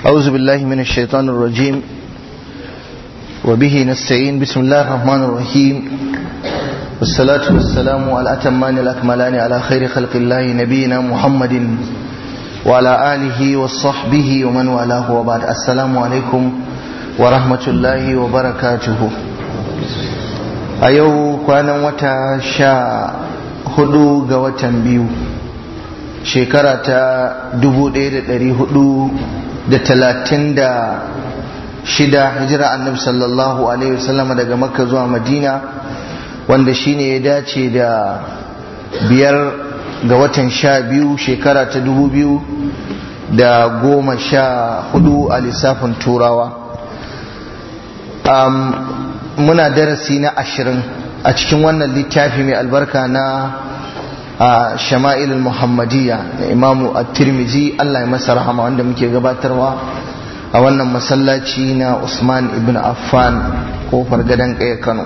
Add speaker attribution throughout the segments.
Speaker 1: أعوذ بالله من الشيطان الرجيم وبه نستعين. بسم الله الرحمن الرحيم والصلاة والسلام على الأتمان الأكملان على خير خلق الله نبينا محمد وعلى آله وصحبه ومن والاه وبعد. السلام عليكم ورحمة الله وبركاته. أيو كان وتا شا هدو غوتا بيو شكرا تا دبو دير داري هدو da 36 hijira annabi sallallahu alaihi wasallam daga makka zuwa madina, wanda shine ya dace da 5 ga watan 12 shekara ta 2014 a lissafin turawa. Muna darasi na 20 a cikin wannan littafi mai albarka na Shama'il al-Muhammadiyya na Imamu at-Tirmidhi, Allah ya masa rahama, wanda muke gabatarwa a wannan masallaci na Usman ibn Affan kofar gadan Kaya Kano.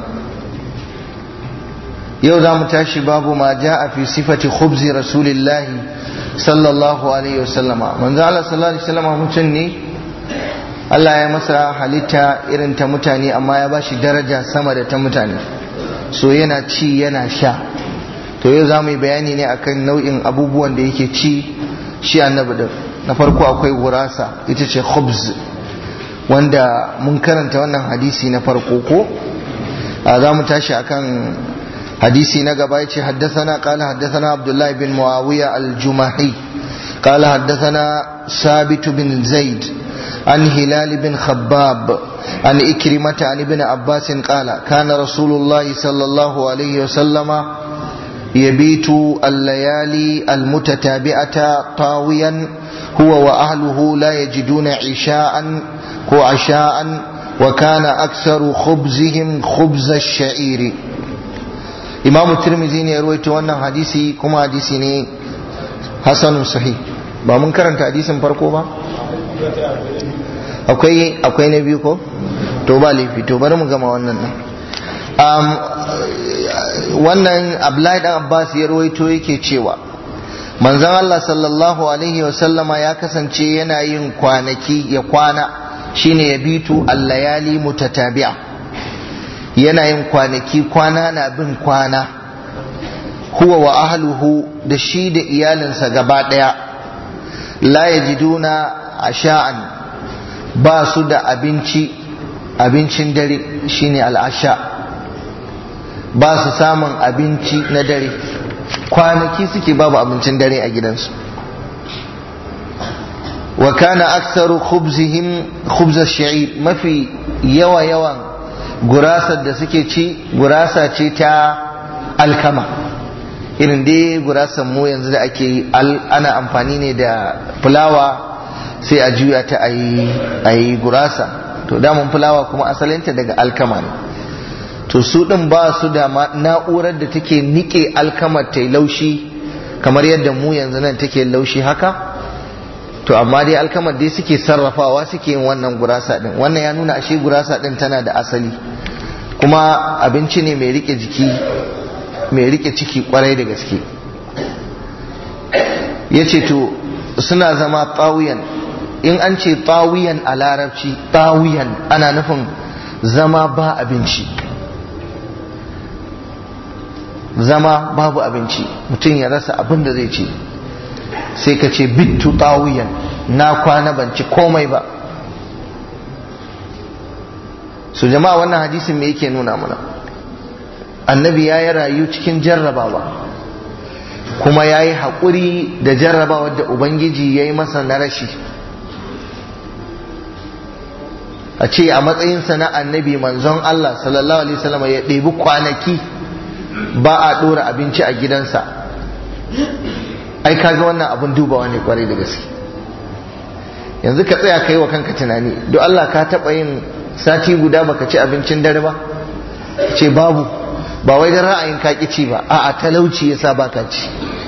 Speaker 1: Yau za mu tashi babu ma ja'a fi sifati khubzi rasulillahi sallallahu alaihi wasallama. Manzo Allah sallallahu alaihi wasallama mutum ne, Allah ya masa halitta irin ta mutane, amma ya bashi daraja sama da ta mutane, so yana ci yana sha. To yau za mu yi bayani ne akan nau'in abubuwan da yake ci shi annabi din. Na farko akwai gurasa, ita ce khubz, wanda mun karanta wannan hadisi na farko ko za mu tashi akan hadisi na gaba. yace haddathana qala haddathana Abdullah bin Muawiya al-Jumahi qala haddathana Sabit bin Zaid an Hilal bin Khabbab an Ikrimah an ibn Abbas qala kana Rasulullah sallallahu alaihi wasallama يبيت الليالي المتتابعة طاويا هو وأهله لا يجدون عشاء وكان أكثر خبزهم خبز الشعير. إمام الترمذي يروي تونا حديثي كما حديثي حسن صحيح. ba mun karanta hadisin farko ba, akwai na biyu ko to ba laifi, to bari mu gama wannan nan. Wannan Abdullahi dan Abbas ya rawaito yake cewa manzon Allah sallallahu alaihi wasallama ya kasance yana yin kwanaki, ya kwana shine ya bitu al-layali mutatabi'a, yana yin kwanaki, kwana na bin kwana, huwa wa ahluhu, da shi da iyalinsa gaba daya, la yajiduna asha'an, ba su da abincin dare shine al-asha, ba su samun abinci na dare, kwanaki suke babu abincin dare a gidansu. wa kana aktharu khubzihim khubz ash-sha'ir, mafi yawan gurasar da suke ci gurasa ce ta alkama, irin dai gurasan mu yanzu da ake yi, ana amfani ne da fulawa sai a juya ta ayi gurasa. To damun fulawa kuma asalinta daga alkama ne, to su din ba su da na'urar da take nike alkamar ta laushi kamar yadda mu yanzu nan take laushi haka. To amma dai alkamar dai suke sarrafawa, suke yin wannan gurasa din. Wannan ya nuna ashe gurasa din tana da asali, kuma abinci ne mai rike jiki, mai rike ciki kwarai da gaske. yace to suna zama tawiyan. In an ce tawiyan a larabci, tawiyan ana nufin zama ba abinci, zama babu abinci, mutum ya rasa abin da zai ci, sai ka ce bittu tawiyan, na kwana ban ci komai ba. So jama'a, wannan hadisin me yake nuna mana? Annabi ya yi rayu cikin jarrabawa, kuma ya yi haƙuri da jarrabawa da Ubangiji ya yi masa na rashi. A ce a matsayinsa na annabi, manzon Allah sallallahu alaihi wasallam, ya ɗebi kwanaki ba a ɗora abinci a gidansa. Ai kaga wannan abin dubawa ne kwarai da gaske. Yanzu ka tsaya kai wa kanka tunani, don Allah ka taɓa yin sati guda baka ci abincin dare ba? Ce babu, ba wai da ra'ayin ka ci ba, a'a talauci yasa baka ci.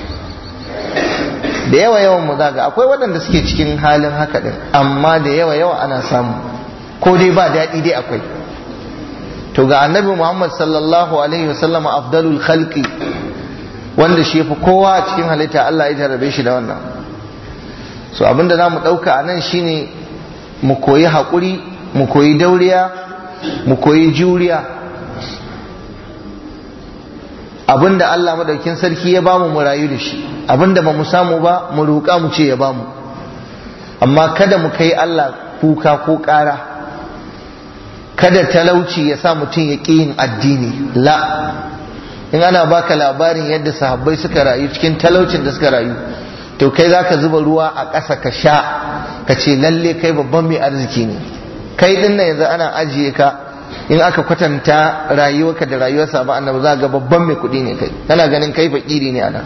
Speaker 1: Da yawan mu zaga akwai waɗanda suke cikin halin haka din, amma da yawa ana samu, ko dai ba daɗi dai akwai. To ga annabi Muhammad sallallahu alaihi wasallam, afdalul khalqi, wanda shi yafi kowa a cikin halitta, Allah ya jarrabe shi da wannan. So abinda zamu dauka anan shine mu koyi haƙuri, mu koyi dauriya, mu koyi juriya. Abinda Allah madaukin sarki ya bamu mu rayu da shi, abinda ba mu samu ba mu roƙa mu ce ya bamu, amma kada mu kai Allah kuka ko ƙara. Kada talauci ya sa mutum ya ƙi yin addini, la. In ana baka labarin yadda sahabbai suka rayu cikin talaucin da suka rayu, to kai zaka zuba ruwa a ƙasa ka sha, ka ce lalle kai babban mai arziki ne. Kai din nan yanzu ana ajiye ka, in aka kwatanta rayuwarka da rayuwar sahabban annabi za ga babban mai kuɗi ne kai, kana ganin kai fakiri ne anan.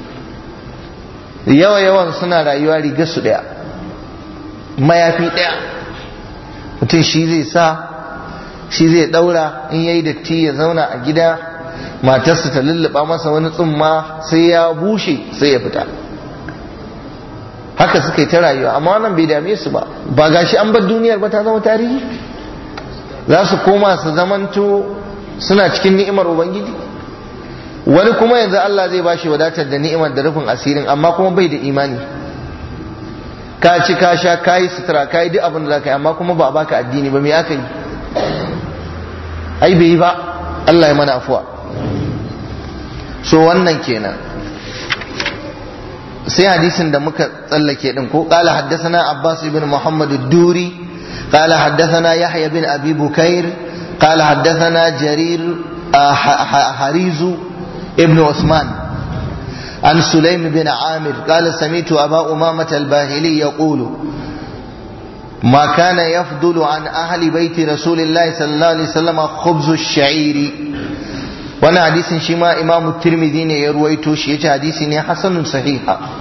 Speaker 1: Yawan suna rayuwa rigar su ɗaya, mayafi ɗaya, mutum shi zai sa, shi zai ɗaura, in yayi datti ya zauna a gida, matarsa ta lulluɓa masa wani tsumma sai ya bushe sai ya fita. Haka suka yi ta rayuwa, amma wannan bai dame su ba. Ba gashi an bar duniyar ba ta zama tarihi, za su koma su zamanto suna cikin ni'imar ubangiji. Wani kuma yanzu Allah zai bashi wadatar da ni'imar da rufin asirin, amma kuma bai da imani. Ka ci ka sha ka yi sutura ka yi duk abin da za ka yi, amma kuma ba a baka addini ba, me aka yi? Ai bai yi ba. Allah ya mana afuwa. So wannan kenan. sai hadisin da muka tsallake din ko qala haddathana Abbas ibn Muhammad ad-Duri qala haddathana Yahya bin Abi Bukair qala haddathana Jarir Harizu ibn Usman عن سليم بن عامر قال سمعت أبا أمامة الباهلي يقول ما كان يفضل عن أهل بيت رسول الله صلى الله عليه وسلم خبز الشعير وانا حديث شما إمام الترمذي يرويته شيء حديث حسن صحيح.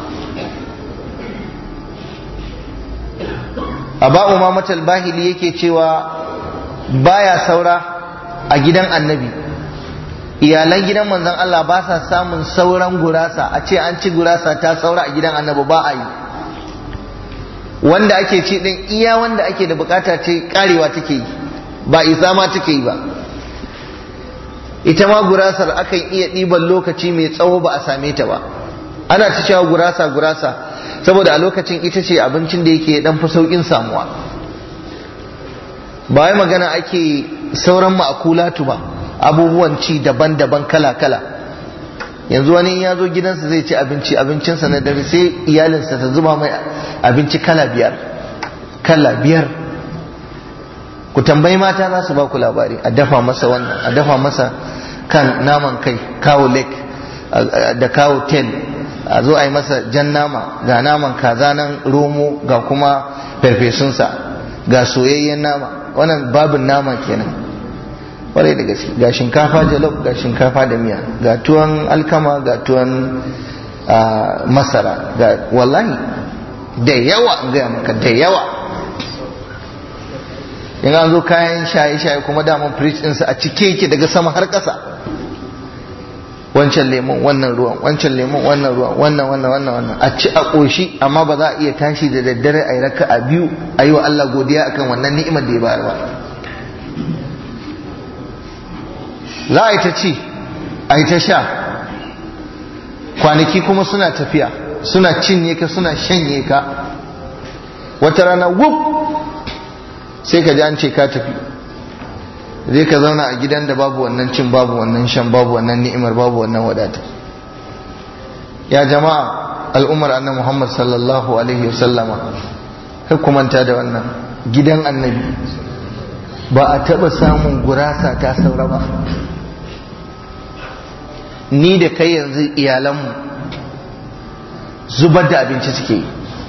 Speaker 1: أبا أمامة الباهلي yake cewa baya saura a gidan annabi, iyalan gidan manzon Allah ba sa samun sauran gurasa, a ce an ci gurasa ta saura a gidan annabi ba a yi. Wanda ake ci din iya wanda ake da bukata ce karewa take yi, ba isa ma take yi ba. Ita ma gurasar akan iya ɗiban lokaci mai tsawo ba a same ta ba. Ana ta cewa gurasa gurasa saboda a lokacin ita ce abincin da yake dan fi saukin samuwa. Ba wai magana ake sauran ma'akulatu ba, abubuwan ci daban-daban kala-kala. Yanzu wani ya zo gidansa zai ci abincinsa na dare sai iyalinsa ta zuba mai abinci kala biyar. Ku tambayi mata za su ba ku labari, a dafa masa wannan, a dafa masa kan naman kai, kawo lek da kawo tel, a zo a yi masa jan nama, ga naman kaza nan romo, ga kuma farfesunsa, ga soyayyen nama. Wannan babin nama kenan. Kwarai da gaske, ga shinkafa jalof, ga shinkafa da miya, ga tuwon alkama, ga tuwon masara, ga wallahi da yawa, gaya maka da yawa. in an zo kayan shaye-shaye kuma daman fridge ɗinsa a cike yake daga sama har ƙasa. Wancan lemon, wannan ruwan, wancan lemon, wannan ruwan, wannan a ci a ƙoshi, amma ba za a iya tashi da daddare a yi raka'a biyu a yi wa Allah godiya akan wannan ni'imar da ya bayar ba. Za a yi ta ci a yi ta sha, kwanaki kuma suna tafiya, suna cinye ka, suna shanye ka. Wata rana wuf sai ka ji an ce ka tafi, zai ka zauna a gidan da babu wannan cin, babu wannan shan, babu wannan ni'imar, babu wannan wadata. Ya jama'a al'ummar annabi Muhammad sallallahu alaihi wasallama, kai ku manta da wannan gidan annabi ba a taba samun gurasa ta saura ba. Ni da kai yanzu iyalanmu zubar da abinci suke yi.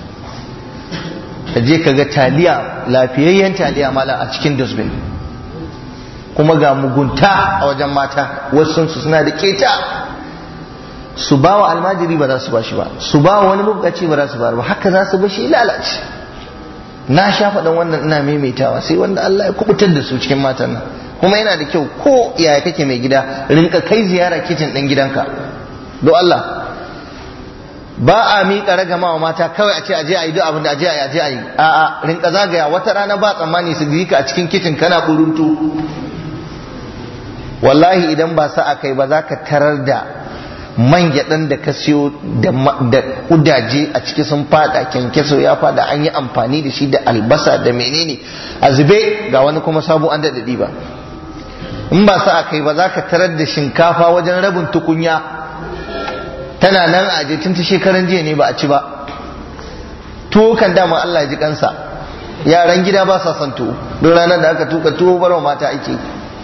Speaker 1: Ka je ka ga taliya, lafiyayyen taliya mala a cikin dustbin, kuma ga mugunta a wajen mata, wasu suna da keta, su ba wa almajiri ba za su ba shi ba, su ba wa wani mabukaci ba za su ba, haka za su ba shi lalace. Na sha faɗin wannan ina maimaitawa, sai wanda Allah ya kubutar da su cikin matan nan. Kuma yana da kyau ko yaya kake mai gida, rinka kai ziyara kicin ɗin gidanka don Allah. Ba a miƙa ragama wa mata kawai a ce aje a yi duk abin da aje a yi, a'a rinka zagaya. Wata rana ba tsammani su ka a cikin kicin kana buruntu. Wallahi idan ba sa'a kai ba za ka tarar da man gyaɗan da ka siyo da kudaje a ciki sun fada, kyankyaso ya fada, an yi amfani da shi da albasa da menene a zube, ga wani kuma sabo an daɗaɗi ba. in ba sa kai ba za ka tarar da shinkafa wajen rabin tukunya tana nan a tun ta shekaran jiya ne ba a ci ba. Tuwo kan dama Allah ya ji kansa, yaran gida ba sa son tuwo, don ranar da aka tuka tuwo barwa mata ake.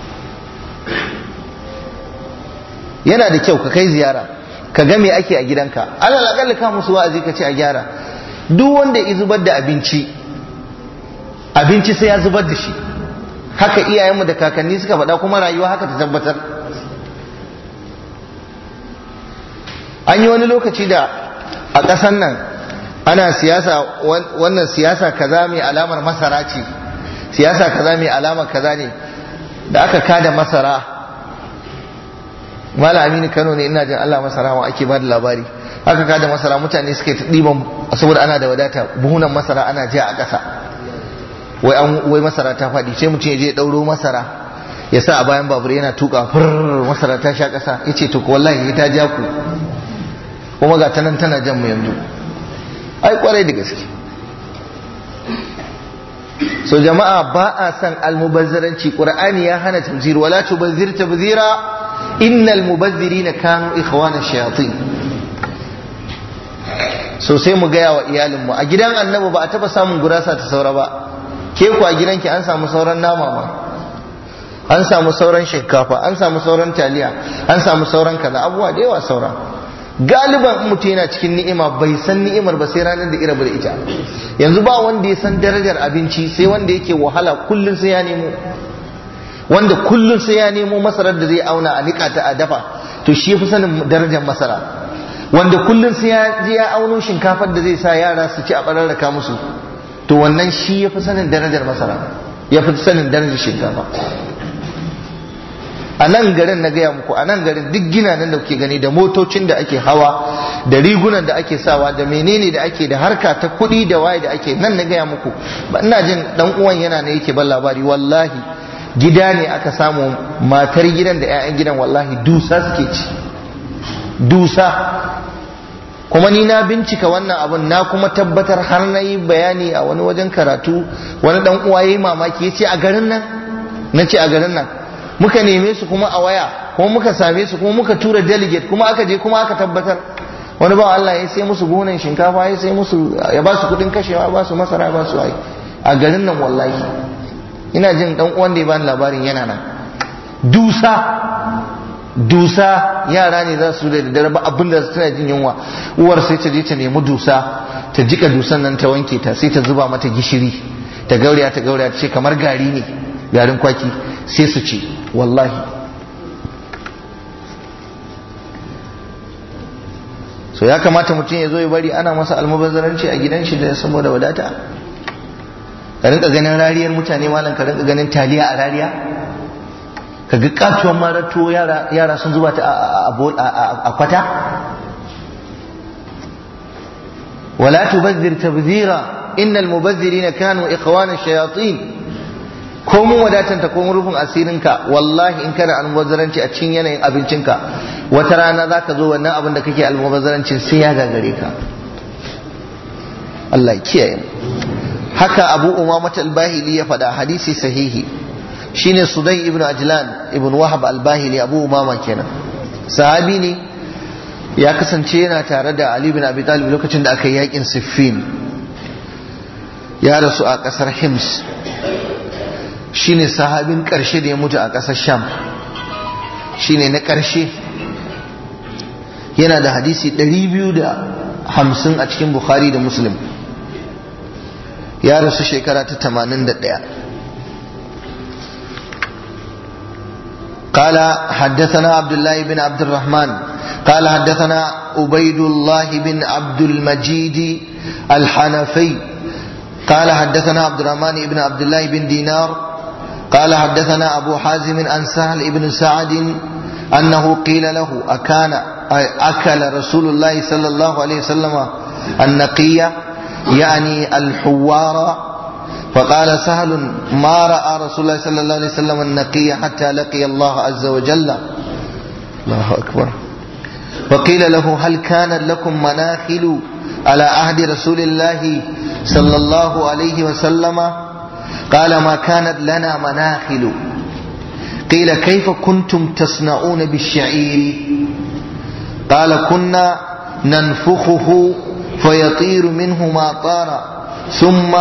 Speaker 1: yana da kyau ka kai ziyara ka ga me ake a gidanka, alal akalla ka musu wa'azi ka ce a gyara. duk wanda ya zubar da abinci sai ya zubar da shi, haka iyayenmu da kakanni suka faɗa, kuma rayuwa haka ta tabbatar. an yi wani lokaci da a ƙasan nan ana siyasa, wannan siyasa kaza mai alamar masara ce, siyasa kaza mai alamar kaza ne, da aka kada masara. Mala Aminu Kano ne, ina jin Allah masara ma ake ba da labari, aka kada masara, mutane suka yi ta ɗiban saboda ana da wadata, buhunan masara ana jiya a ƙasa, wai masara ta faɗi. sai mutum ya je ya ɗauro masara ya sa a bayan babur yana tuka, masara ta sha ƙasa. ya ce to wallahi ta ja ku, kuma ga tanan tana jan mu yanzu. ai kwarai da gaske. so jama'a ba a san almubazzaranci. Qur'ani ya hana tabzir, wala tubazzir tabzira innal mubazzirina kanu ikhwana shayatin. so sai mu gaya wa iyalinmu, a gidan annabi ba a taba samun gurasa ta saura ba. ke ku a gidanki an samu sauran nama ma, an samu sauran shinkafa, an samu sauran taliya, an samu sauran kaza, abubuwa da yawa saura. Galiban mutum yana cikin ni'ima bai san ni'imar ba sai ranar da ira da ita. yanzu ba wanda ya san darajar abinci sai wanda yake wahala kullun sai ya nemo, wanda kullun sai ya nemo masarar da zai auna a nika ta a dafa, to shi yafi sanin darajar masara. wanda kullun sai ya je ya auno shinkafar da zai sa yara su ci a bararraka musu, to wannan shi yafi sanin darajar masara, yafi sanin darajar shinkafa. a nan garin na gaya muku, a nan garin duk gina nan da kuke gani, da motocin da ake hawa, da rigunan da ake sawa, da menene da ake, da harka ta kuɗi da waye da ake, nan na gaya muku. ina jin dan uwan yana ne yake ban labari, wallahi gida ne aka samu matar gidan da 'ya'yan gidan wallahi dusa suke ci, dusa. kuma ni na bincika wannan abun, na kuma tabbatar, har na yi bayani a wani wajen karatu. wani dan uwa yayi mamaki, yace a garin nan, na ce a garin nan. muka neme su kuma a waya, kuma muka same su, kuma muka tura delegate, kuma aka je kuma aka tabbatar. wani ba Allah ya sai musu gonan shinkafa, ya sai musu, ya ba su kudin kashewa, ba su masara, ba su ai a garin nan. wallahi ina jin dan uwan da ya bani labarin yana nan. dusa yara ne za su da dare ba abin da tana jin yunwa, uwar sai ta je ta nemi dusa, ta jika dusan nan, ta wanke ta, sai ta zuba mata gishiri, ta gauraya ta ce kamar gari ne, garin kwaki, sai su ci. wallahi so ya kamata mutum ya zo ya bari ana masa almubazzaranci a gidan shi da saboda wadata. ka rinka ganin rariyar mutane malam, ka rinka ganin taliya a rariya, ka ga katuwan marato yara sun zuba ta a kwata. wala tubazzir tabzira innal mubazzirina kanu ikhwana shayatin. ko mun wadatanta ko mun rufin asirinka, wallahi in kana almubazzaranci a cikin yanayin abincinka, wata rana zaka zo wannan abin da kake almubazzarancin sai ya gagare ka. Allah ya kiyaye mu. haka Abu Umama al-Bahili ya faɗa, hadisi sahihi, shine Sudai ibn Ajlan ibn Wahab al-Bahili, Abu Umama kenan, sahabi ne, ya kasance yana tare da Ali bin Abi Talib lokacin da aka yi yakin Siffin. ya rasu a kasar Hims, shine sahabin karshe da ya mutu a kasar Sham, shine na karshe. yana da hadisi 250 a cikin Bukhari da Muslim. ya rasu shekara ta 81. قال حدثنا عبد الله بن عبد الرحمن قال حدثنا عبيد الله بن عبد المجيد الحنفي قال حدثنا عبد الرحمن بن عبد الله بن دينار قال حدثنا أبو حازم عن سهل بن سعد أنه قيل له أكل رسول الله صلى الله عليه وسلم النقية يعني الحوار؟ فقال سهل ما رأى رسول الله صلى الله عليه وسلم النقية حتى لقي الله عز وجل. الله أكبر. وقيل له هل كانت لكم مناخل على عهد رسول الله صلى الله عليه وسلم قال ما كانت لنا مناخل قيل كيف كنتم تصنعون بالشعير قال كنا ننفخه فيطير منه ما طار ثم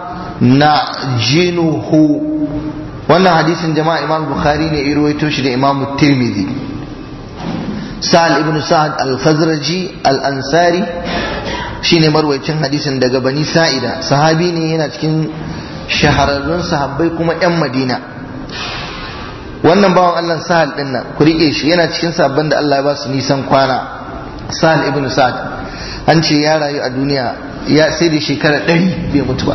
Speaker 1: نعجنه. wannan hadisin jama'a Imam Bukhari ne ya rawaito shi da Imam Tirmidhi. Sa'al ibn Sa'ad al-Khazraji al-Ansari shine marwayacin hadisin daga Bani Sa'ida, sahabi ne yana cikin shahararrun sahabbai kuma yan Madina. Wannan bawan Allah Sa'al din nan ku rike shi, yana cikin sahabban da Allah ya ba su nisan kwana. Sa'al ibn Sa'ad an ce ya rayu a duniya ya sai da shekara 100 bai mutu ba.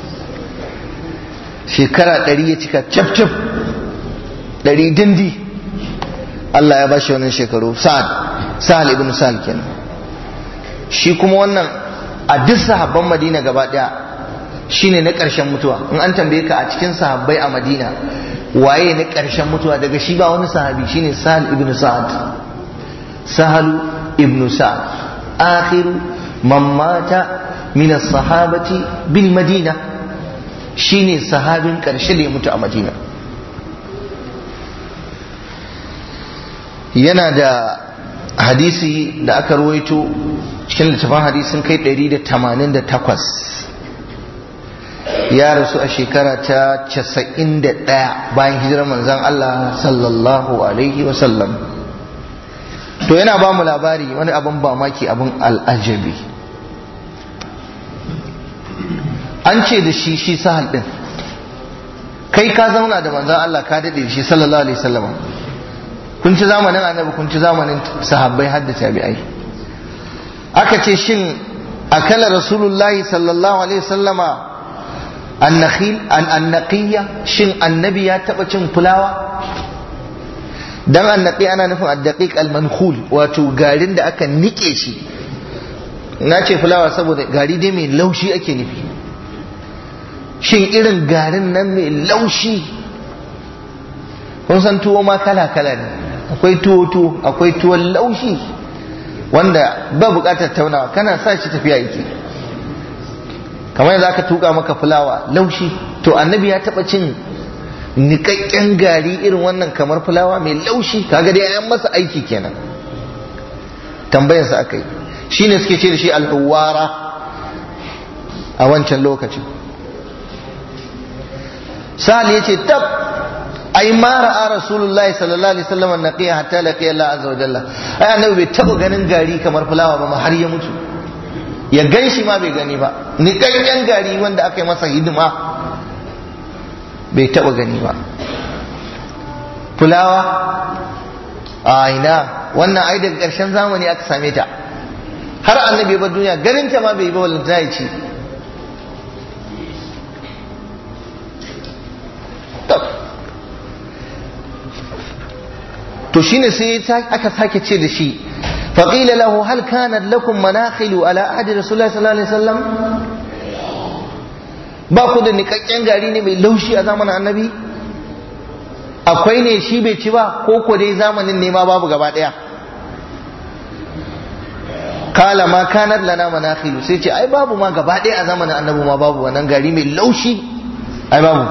Speaker 1: Shekara 100 ya cika cap 100 dindi Allah ya bashi wannan shekaru. Sa'al ibn Sa'al kenan. Shi kuma wannan a duk sahabban Madina gaba daya shine na ƙarshen mutuwa. In an tambaye ka a cikin sahabbai a Madina waye na ƙarshen mutuwa, daga shi ba wani sahabi, shine Sa'al ibn Sa'ad. Sahal ibn Sa'ad akhiru man mata min as-sahabati bil Madina, shine sahabin ƙarshe da ya mutu a Madina. Yana da hadisi da aka ruwaito cikin littafin hadisin kai 188. Ya rasu a shekara ta 91 bayan hijirar manzon Allah sallallahu alaihi wasallam. To yana ba mu labari wani abin ba maki, abin al'ajabi. An ce da shi Sahal din, kai ka zauna da manzon Allah ka dade shi sallallahu alaihi wasallam, kun ci zamanin annabi, kun ci zamanin sahabbai har da tabi'ai. Aka ce shin akala rasulullahi sallallahu alaihi wasallama annaqiyya, shin annabi ya taba cin fulawa? Dan annaqi ana nufin ad-daqiq al-mankhul, wato garin da aka nike shi. Na ce fulawa saboda gari dai mai laushi ake nufi. Shin irin garin nan mai laushi, kun san tuwo ma kala-kala ne, akwai tuwo akwai tuwon laushi wanda ba bukatar taunawa, kana sa shi tafiya yake, kamar yadda aka tuka maka fulawa laushi. To annabi ya taba cin nikakken gari irin wannan kamar fulawa mai laushi, kaga dai an masa aiki kenan. Tambayarsa aka yi, shine suke ce da shi al-huwara a wancan lokacin. Sa'al yace tab ai ma ra'a rasulullahi sallallahu alaihi wasallam an-naqiya hatta laqiya Allah azza wa jalla. Ai annabi bai taba ganin gari kamar fulawa ba har ya mutu, ya ganshi ma bai gani ba. Ni kankan gari wanda aka yi masa hidima bai taba gani ba. Fulawa a ina, wannan ai daga ƙarshen zamani aka same ta, har annabi ba duniya ganin ta ma bai ba, wallahi ta yi ci. To shine sai aka sake ce da shi, faqila lahu hal kanat lakum manakhilu ala ahdi rasulullahi sallallahu alaihi wasallam, ba ku da nikakken gari ne mai laushi a zamanin annabi? Akwai ne shi bai ci ba, ko ko dai zamanin ne ma babu gaba daya? Kala ma kanat lana manakhilu, sai ce ai babu ma gaba daya a zamanin annabi, ma babu wannan gari mai laushi, ai babu.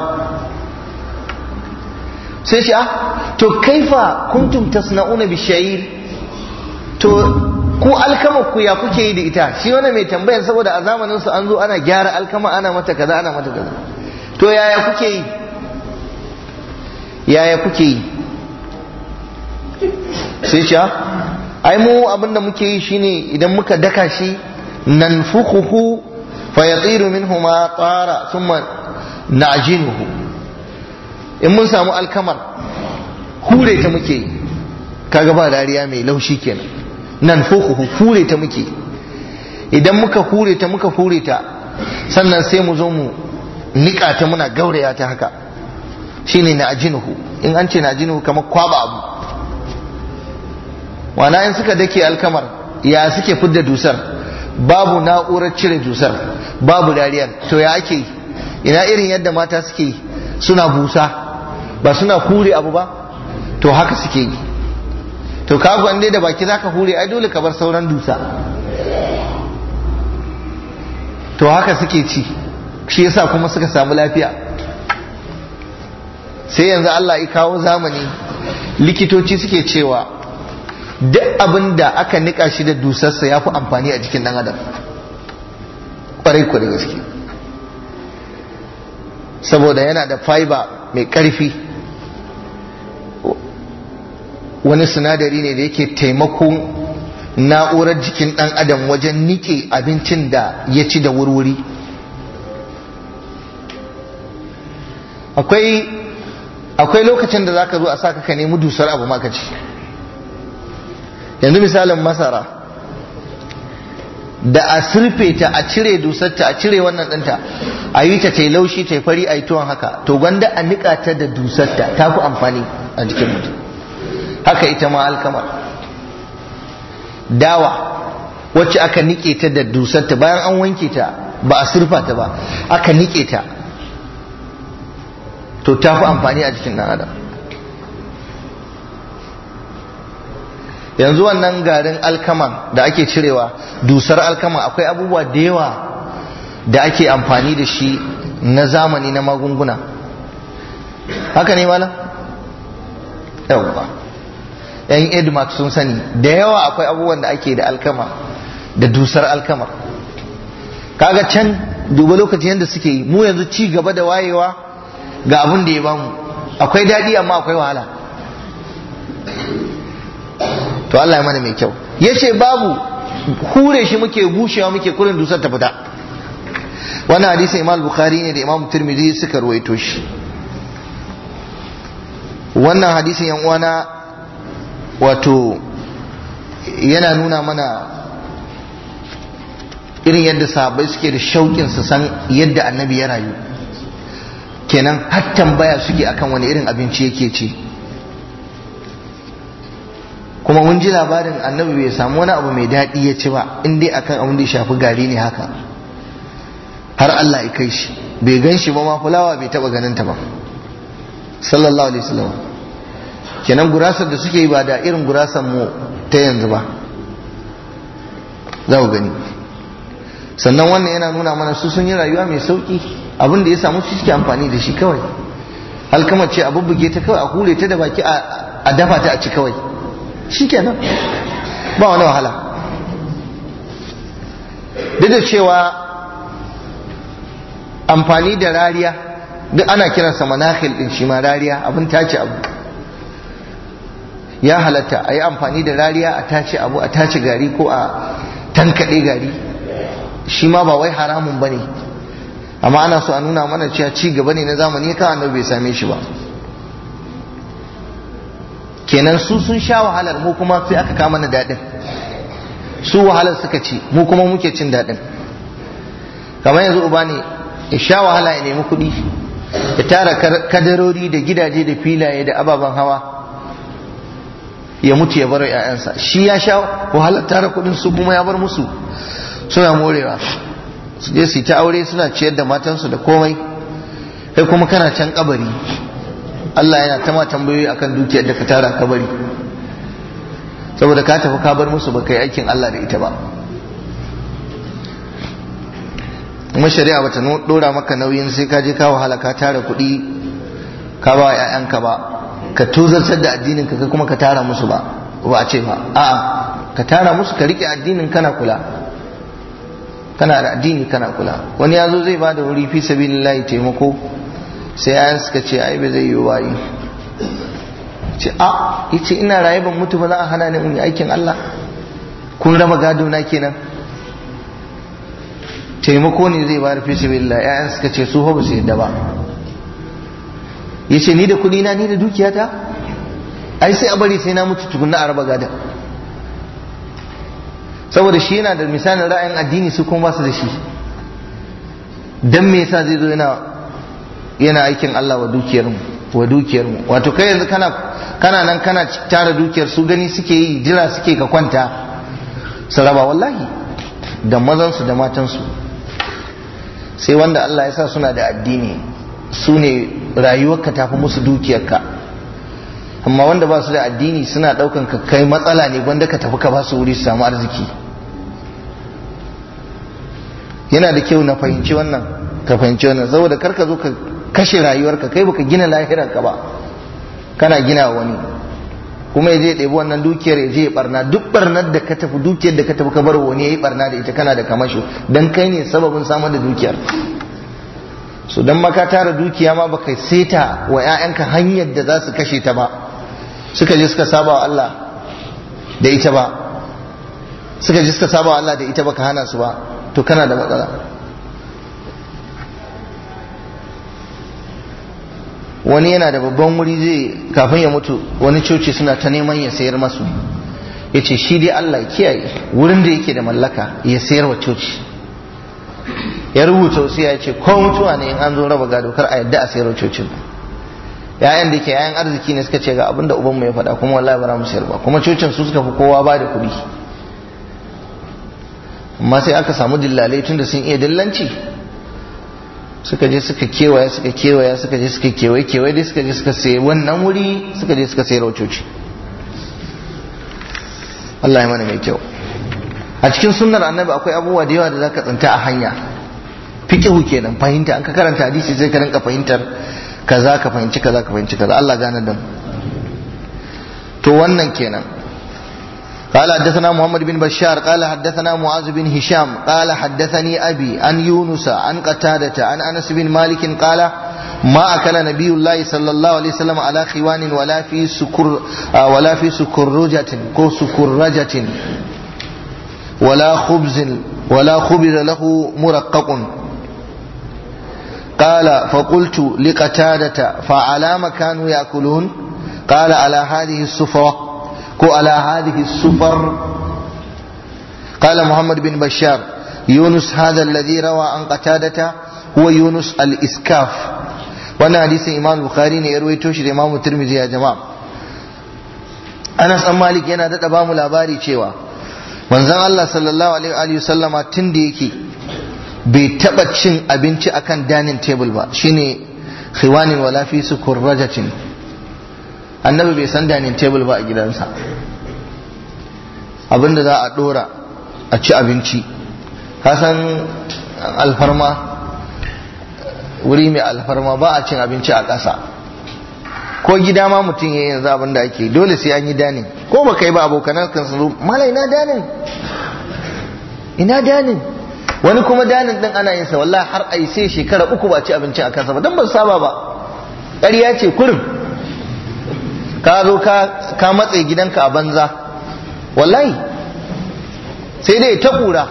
Speaker 1: Sai ce to kaifa kuntum tasna'una bishayir, to ku alkama ku ya kuke yi da ita? Shi wannan mai tambayan saboda a zamanin su an zo ana gyara alkama, ana mata kaza ana mata kaza. To yaya kuke yi? Yaya kuke yi? Sai ce ai mu abinda muke yi shine idan muka daka shi nanfukhuhu fayatiru minhu ma tara thumma na'jinuhu. In mun samu alkamar hure ta muke yi, kaga ba dariya mai laushi kenan. Nanfukhuhu, hure ta muke. Idan muka hure ta sannan sai mu zo mu nika ta, muna gauraya ta haka, shine na'jinuhu. In an ce na'jinuhu kamar kwaba abu. Wana in suka dake alkamar ya suke fidda dusar? Babu na'urar cire dusar, babu dariyar. To ya ake? Ina irin yadda mata suke suna busa, ba suna hure abu ba? To haka suke yi. to kago an dai da baki zaka hure ai dole ka bar sauran dusa. To haka suke ci, shi yasa kuma suka samu lafiya. Sai yanzu Allah ya kawo zamani, likitoci suke cewa duk abin da aka nika shi da dusarsa ya fi amfani a jikin dan adam, kwarai kwarai gaske, saboda yana da fiber mai karfi, wani sinadari ne da yake taimakon na'urar jikin dan adam wajen nike abincin da ya ci da wurwuri. akwai lokacin da zaka zo a saka ka nemi dusar abu maka ci. Yanzu misalin masara da a surfe ta, a cire dusarta, a cire wannan ɗinta, a yi ta tai laushi tai fari, a yi tuwon haka, to gwanda a nika ta da dusarta ta fi amfani a jikin mutum. Haka ita ma alkamar, dawa wacce aka nike ta da dusarta bayan an wanke ta, ba a surfa ta ba, aka nike ta, to ta fi amfani a jikin ɗan adam. Yanzu wannan garin alkama da ake cirewa, dusar alkama, akwai abubuwa da yawa da ake amfani da shi na zamani na magunguna. Haka ne malam? Yawwa, yan edmark sun sani da yawa akwai abubuwan da ake da alkama, da dusar alkama. Kaga can duba lokacin yadda suke yi, mu yanzu ci gaba da wayewa ga abin da ya bamu, akwai daɗi amma akwai wahala. To Allah ya mana mai kyau. Yace babu, hure shi muke, bushewa muke, kurin dusar ta fita. Wannan hadisi Imam Bukhari ne da Imam Tirmidhi suka ruwaito shi. Wannan hadisin yan uwana wato yana nuna mana irin yadda sahabbai suke da shauƙin su san yadda annabi ya rayu. Kenan har tambaya suke akan wani irin abinci yake ci. Kuma mun ji labarin annabi bai samu wani abu mai daɗi ya ci ba, in dai akan abin da ya shafi gari ne haka, har Allah ya kai shi, bai gan shi ba ma, fulawa bai taɓa ganin ta ba, sallallahu alaihi wasallam. Kenan gurasar da suke yi ba da irin gurasar mu ta yanzu ba, za ku gani. Sannan wannan yana nuna mana su sun yi rayuwa mai sauki, abin da ya samu su suke amfani da shi kawai. Alkamar ce a bubbuge ta kawai, a hure ta da baki, a dafa ta a ci kawai, shi kenan, ba wani wahala. Duk da cewa amfani da rariya duk ana kiransa manakhil din, shi ma rariya, abin tace abu ya halatta. A yi amfani da rariya a tace abu, a tace gari ko a tankaɗe gari, shi ma ba wai haramun ba ne, amma ana so a nuna mana cewa ci gaba ne na zamani, ka annabi bai same shi ba. Kenan su sun sha wahalar, mu kuma sai aka kama na daɗin. Su wahalar suka ci, mu kuma muke cin daɗin. Kamar yanzu uba ne ya sha wahala ya nemi kuɗi, ya tara kadarori da gidaje da filaye da ababen hawa, ya mutu ya bar 'ya'yansa. Shi ya sha wahalar tara kuɗin, su kuma ya bar musu, suna morewa, su je su ta aure, suna ciyar da matansu da komai, kai kuma kana can kabari. Allah yana ta ma tambayoyi akan dukiyar da ka tara kabari, saboda ka tafi ka bar musu ba kai aikin Allah da ita ba. Kuma shari'a bata dora maka nauyin sai ka je ka wahala ka tara kuɗi ka ba 'ya'yanka ba, ka tozartar da addinin ka kuma ka tara musu ba a ce ba. A'a, ka tara musu, ka rike addinin, kana kula, kana da addini kana kula. Wani ya zo zai ba da wuri fi sabilillahi taimako, sai ayan suka ce ai bai zai yi wa yi, ce a yace ina raye ban mutu ba, za a hana ni in yi aikin Allah? Kun raba gado na kenan? Taimako ne zai bayar fi sabilillah. Ayan suka ce su ba su yadda ba. Yace ni da kudi na, ni da dukiyata, ai sai a bari sai na mutu tukunna a raba gadon. Saboda shi yana da misalin ra'ayin addini, su kuma ba su da shi. Dan me yasa zai zo yana aikin Allah wa dukiyarmu? Wato kai yanzu kana nan kana tara dukiyar, su gani suke yi, jira suke ka kwanta su raba. Wallahi, da mazansu da matansu. Sai wanda Allah ya sa suna da addini, su ne rayuwarka tafi musu dukiyarka. amma wanda ba su da addini suna daukan ka kai matsala ne, gwanda ka tafi ka ba su wuri su samu arziki. yana da kyau na fahimci wannan, ka fahimci wannan, saboda kar ka zo ka kashe rayuwarka, kai baka gina lahirarka ba, kana gina wani kuma yaje ɗebi wannan dukiyar yaje ya barna. Duk barnar da ka tafi, dukiyar da ka tafi ka bar wani yayi barna da ita, kana da kamasho, dan kai ne sababin samar da dukiyar. So dan maka tara dukiya ma baka seta wa ƴaƴanka hanyar da za su kashe ta ba, suka je suka saba wa Allah da ita ba, suka je suka saba wa Allah da ita baka hana su ba, to kana da matsala. Wani yana da babban wuri zai, kafin ya mutu wani coci suna ta neman ya sayar masu, ya ce shi dai Allah kiyaye wurin da yake da mallaka ya sayar wa coci. Ya rubuta wasu ya ce ko mutuwa ne in an zo raba gado kar a yadda a sayar wa cocin. Yayan da ke yayan arziki ne suka ce ga abinda ubanmu ya faɗa, kuma wallahi ba za mu sayar ba, kuma cocin su suka fi kowa ba da kuɗi. Amma sai aka samu dillalai tunda sun iya dillanci, suka je suka kewaya suka je suka kewaye dai suka je suka sayi wannan wuri, suka je suka sayar wa coci. Allah ya mana mai kyau. A cikin sunnar annabi akwai abubuwa da yawa da zaka tsinta a hanya. Fiqhu kenan, fahimta. An ka karanta hadisi sai ka rinka fahimtar kaza, ka fahimci kaza, ka fahimci kaza. Allah gane da mu. To wannan kenan. قال حدثنا محمد بن بشار قال حدثنا معاذ بن هشام قال حدثني أبي عن يونس عن قتادة عن أنس بن مالك قال ما أكل نبي الله صلى الله عليه وسلم على خوان ولا في سكرجة ولا خبز ولا خبز له مرقق. قال فقلت لقتادة فعلى ما كانوا يأكلون؟ قال على هذه السفرة على هذه السفر. قال محمد بن بشار يونس هذا الذي روى عن قتادة هو يونس الإسكاف. وانا حديث إمام البخاري يروي توشي إمام الترمذي يا جماعة. Anas an Malik yana daɗa ba mu labari cewa manzon Allah sallallahu alaihi wa sallama tun da yake bai taɓa cin abinci akan dining table ba, shine khiwanin wala fi sukurrajatin. Annabi bai san dining table ba a gidansa, abinda za a dora a ci abinci. Ka san alfarma, wuri mai alfarma ba a cin abinci a ƙasa. Ko gida ma mutum ya yanzu abinda ake dole sai an yi dining, ko ba kai ba abokanan kan su mala ina dining, ina dining. Wani kuma dining din ana yin sa wallahi har ai sai shekara 3 ba ci abinci a kansa ba, dan ban saba ba. ƙarya ce kurum. Ka zo ka matse gidanka a banza, wallahi sai dai ta kura.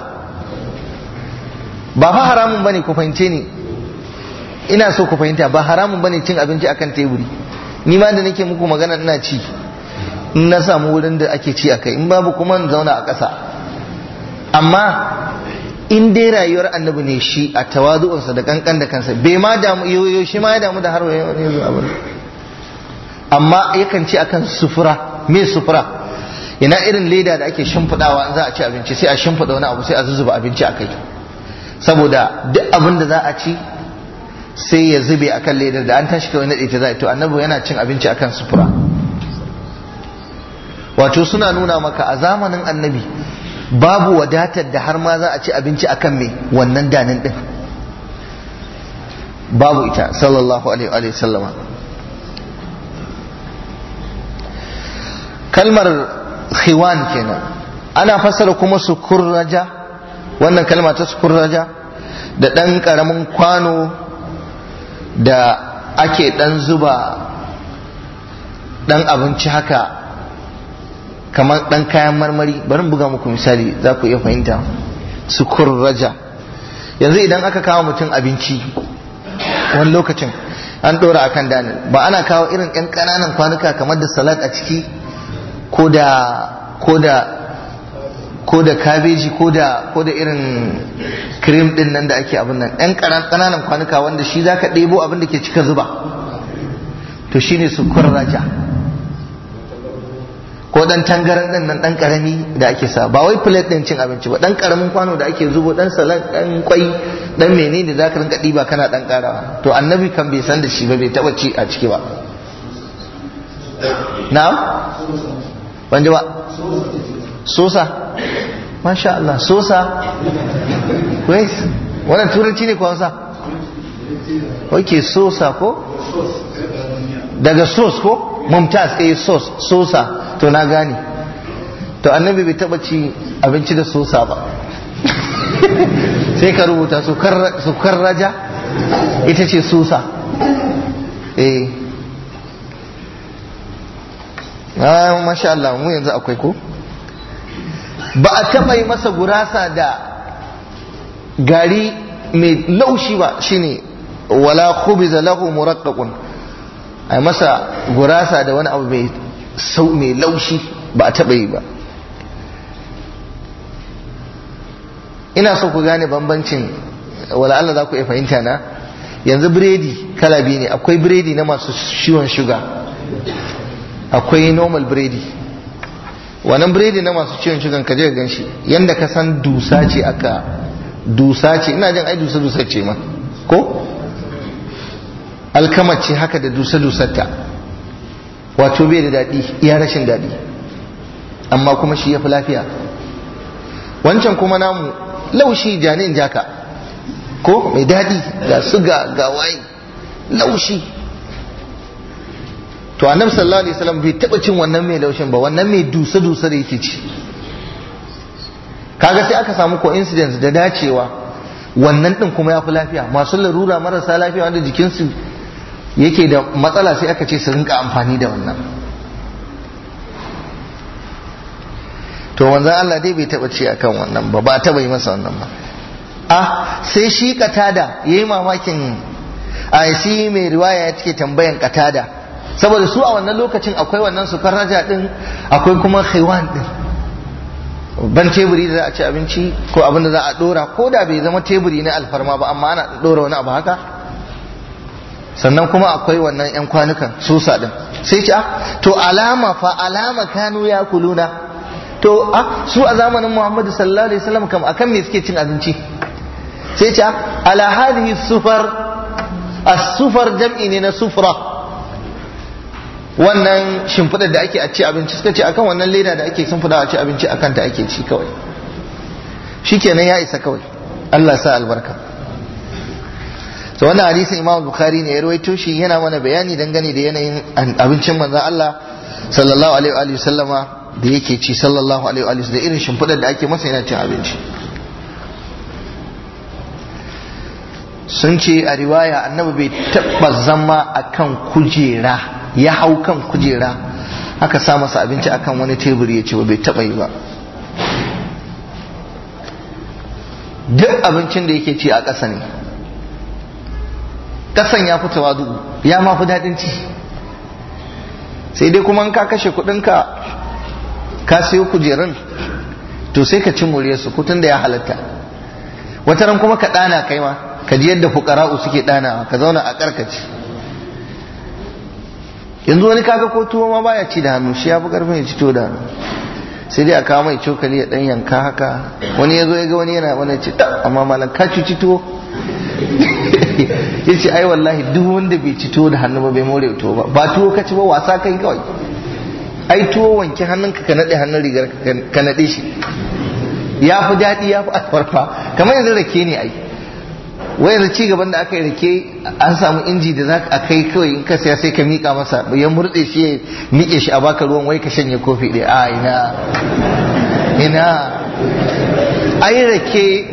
Speaker 1: Ba fa haramun bane, ku fahimce ni, ina so ku fahimta, ba haramun bane cin abinci akan teburi. Ni ma da nake muku magana ina ci, in na samu wurin da ake ci akai, in babu kuma in zauna a ƙasa. Amma in dai rayuwar annabi ne shi a tawazu'unsa da kankan da kansa, bai ma damu yoyo, shi ma ya damu da har yanzu abin. Amma yakan ci akan sufura. Me sufura? Ina irin leda da ake shimfidawa in za a ci abinci, sai a shimfida wani abu sai a zuzuba abinci a kai, saboda duk abin da za a ci sai ya zube akan ledar, da an tashi kawai naɗe ta za a. To annabi yana cin abinci akan sufura. Wato suna nuna maka a zamanin annabi babu wadatar da har ma za a ci abinci akan me wannan danin din, babu ita sallallahu alaihi wa sallama. Kalmar khiwan kenan ana fassara kuma sukurraja. Wannan kalma ta sukurraja da ɗan ƙaramin kwano da ake ɗan zuba ɗan abinci haka, kamar ɗan kayan marmari. Bari buga muku misali za ku iya fahimta. Sukurraja, yanzu idan aka kawo mutum abinci wani lokacin an ɗora akan danin, ba ana kawo irin ƴan ƙananan kwanuka kamar da salad a ciki, ko da kabeji ko da irin cream din nan da ake abin nan, ɗan ƙananan kwanuka wanda shi zaka ɗebo abin da ke cika zuba, to shine sukurraja. Ko ɗan tangaran din nan ɗan ƙarami da ake sa, ba wai plate ɗin cin abinci ba, ɗan ƙaramin kwano da ake zubo ɗan salad, ɗan kwai, ɗan menene da zaka rinka ɗiba kana ɗan ƙarawa. To annabi kan bai san da shi ba, bai taɓa ci a ciki ba. na'am ban ji ba sosa masha Allah sosa wai wannan turanci ne ko Hausa okay sosa ko daga sos ko mumtaz sos sosa to na gane to annabi bai taba ci abinci da sosa ba sai ka rubuta sukar raja ita ce sosa masha Allah mu yanzu akwai ko ba a taba yi masa gurasa da gari mai laushi ba shine wala khubiza lahu muraqqaqun ai masa gurasa da wani abu mai laushi ba a taba yi ba. ina so ku gane bambancin wala Allah za ku iya fahimta na yanzu biredi kala biyu ne akwai biredi na masu ciwon shuga akwai normal biredi wannan biredi na masu ciwon shugan ka je ka ganshi yanda ka san dusa ce ina jin ai dusa ce ma ko alkama ce haka da dusarta wato bai da daɗi iya rashin daɗi amma kuma shi ya fi lafiya. Wancan kuma namu laushi janin jaka ko mai daɗi ga suga ga waye laushi. To annabi sallallahu alaihi wasallam bai taba cin wannan mai laushin ba, wannan mai dusa da yake ci. Kaga sai aka samu coincidence da dacewa wannan din kuma ya fi lafiya. Masu larura marasa lafiya wanda jikinsu yake da matsala sai aka ce su rinka amfani da wannan. To wanzan Allah dai bai taba ci akan wannan ba, ba taba yi masa wannan ba. Sai shi Qatada yayi mamakin shi mai riwaya ya take tambayan Qatada, saboda su a wannan lokacin akwai wannan sukar raja din, akwai kuma khaiwan din, ban teburi da za a ci abinci ko abin da za a dora, ko da bai zama teburi na alfarma ba amma ana dora wani abu haka. Sannan kuma akwai wannan yan kwanukan susa din. Sai ce to alama kanu ya kuluna. To su a zamanin Muhammadu sallallahu alaihi wasallam kam akan me suke cin abinci? Sai ce ala hadhihi sufar, as-sufar jam'i ne na sufra, wannan shimfidar da ake a ci abinci. Suka ce akan wannan leda da ake shimfida a ci abinci akan ta ake ci kawai, shikenan ya isa kawai. Allah sa albarka. To wannan hadisin Imam Bukhari ne ya rawaito shi, yana mana bayani dangane da yanayin abincin manzon Allah sallallahu alaihi wa sallama da yake ci sallallahu alaihi wa sallam, da irin shimfidar da ake masa yana cin abinci. Sun ce a riwaya annabi bai taba zama akan kujera, ya hau kan kujera aka sa masa abinci akan wani teburi ya ce ba, bai taba yi ba. Duk abincin da yake ci a ƙasa ne, ƙasan ya fi tawadu, ya ma fi daɗin ci. Sai dai kuma ka kashe kuɗinka ka siyo kujerun, to sai ka ci muryarsu kutun da ya halatta. Wata ran kuma ka ɗana kai ma, ka ji yadda fukara'u suke ɗanawa, ka zauna a karkaci. Yanzu wani kaga ko tuwo ma baya ci da hannu, shi ya fi karfin ya ci tuwo da hannu, sai dai a kawo mai cokali ya ɗan yanka haka. Wani ya zo ya ga wani yana wani ci amma malam ka ci tuwo ya ce ai wallahi duk wanda bai ci tuwo da hannu ba bai more tuwo ba. Ba tuwo ka ci ba, wasa kai kawai. Ai tuwo wanke hannunka ka naɗe hannun rigar ka naɗe shi, ya fi daɗi, ya fi alfarfa. Kamar yanzu rake ne ai, wayar ci gaban da aka yi rake an samu inji da za ka kai kawai in ka saya sai ka miƙa masa, ya murɗe shi ya miƙe shi a baka ruwan wai ka shanye kofi ɗaya. Ina ai rake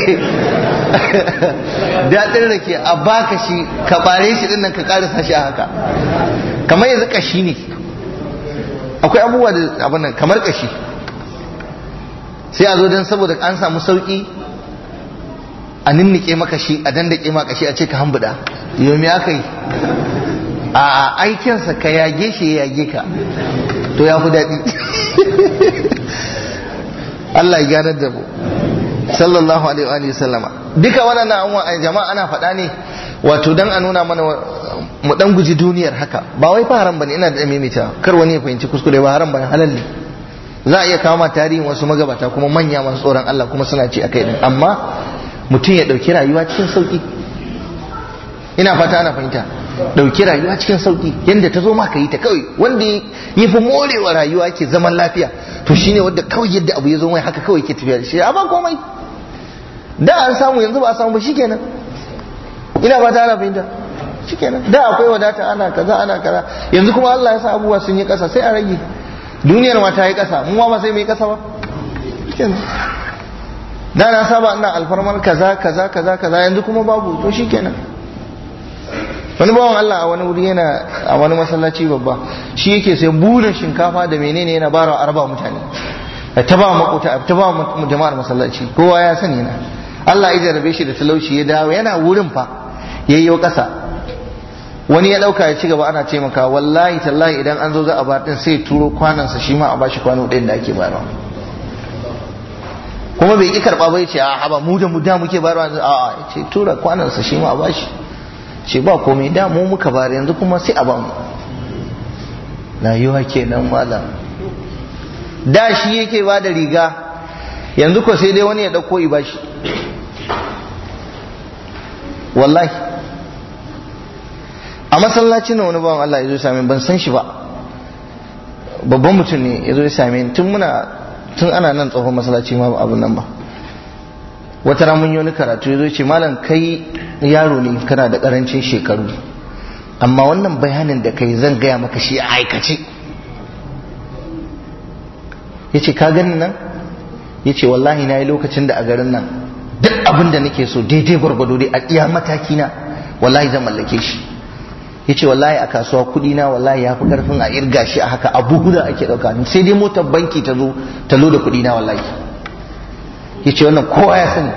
Speaker 1: daɗin rake a baka shi ka ɓare shi ɗin nan ka ƙarasa shi a haka. Kamar yanzu ƙashi ne, akwai abubuwa da abin nan kamar ƙashi, sai a zo don saboda an samu sauƙi a ninnike maka shi, a dandake maka shi, a ce ka hambuda. Yau me aka yi? A aikinsa ka yage shi ya yage ka, to ya fi daɗi. Allah ya ganar da mu sallallahu alaihi wa sallama. Duka wannan abubuwan jama'a ana faɗa ne wato dan a nuna mana mu dan guji duniyar haka. Ba wai fa haram bane, ina da mimita kar wani ya fahimci kuskure, ba haram bane, halal ne. Za a iya kawo ma tarihin wasu magabata kuma manya masu tsoron Allah kuma suna ci akai din, amma mutum ya ɗauki rayuwa cikin sauƙi. Ina fata ana fahimta. dauki rayuwa cikin sauki yanda ta zo ma ka yi ta kawai. Wanda ya fi morewa rayuwa ke zaman lafiya to shine wanda kawai yadda abu ya zo mai haka kawai ke tafiya da shi, amma komai da an samu yanzu ba a samu ba shikenan. Ina ba ta fahimta shikenan. Da akwai wadata ana kaza yanzu kuma Allah ya sa abubuwa sun yi kasa sai a rage. Duniyar ma ta yi kasa, mu ma ba sai mu yi kasa ba shikenan. Da na saba ina alfarmar kaza yanzu kuma babu, to shikenan. Wani bawan Allah a wani wuri yana a wani masallaci babba, shi yake sai burin shinkafa da menene yana bara arba mutane, ta ba makota, ta ba jama'ar masallaci, kowa ya sani na. Allah ya jarabe shi da talauci, ya dawo yana wurin fa yayyo kasa. Wani ya dauka ya ci gaba ana taimaka, wallahi tallahi idan an zo za a bar din sai turo kwanansa shi ma a bashi kwano ɗayan da ake bayarwa. Kuma bai ki karba bai ce a haba mu da muke bayarwa, a'a ya ce tura kwanansa shi ma a bashi. Ce ba komai, da mu muka bayar yanzu kuma sai a ba mu. Rayuwa kenan malam. Da shi yake ba da riga, yanzu ko sai dai wani ya dauko bashi. Wallahi a masallacin na wani bawan Allah ya zo same, ban san shi ba, babban mutum ne ya zo ya same tun ana nan tsohon masallaci ma abun nan ba. Wata ran mun yi wani karatu ya zo ce malam kai yaro ne kana da karancin shekaru, amma wannan bayanin da kai zan gaya maka shi a aikace. Ya ce ka gani nan? Ya ce wallahi na yi lokacin da a garin nan duk abin da nake so daidai gwargwado dai a iya mataki na wallahi zan mallake shi. Ya ce wallahi a kasuwa kudi na wallahi ya fi karfin a irga shi a haka, a buhu da ake dauka sai dai motar banki ta zo ta loda kudi na wallahi. Ya ce wannan kowa ya sani.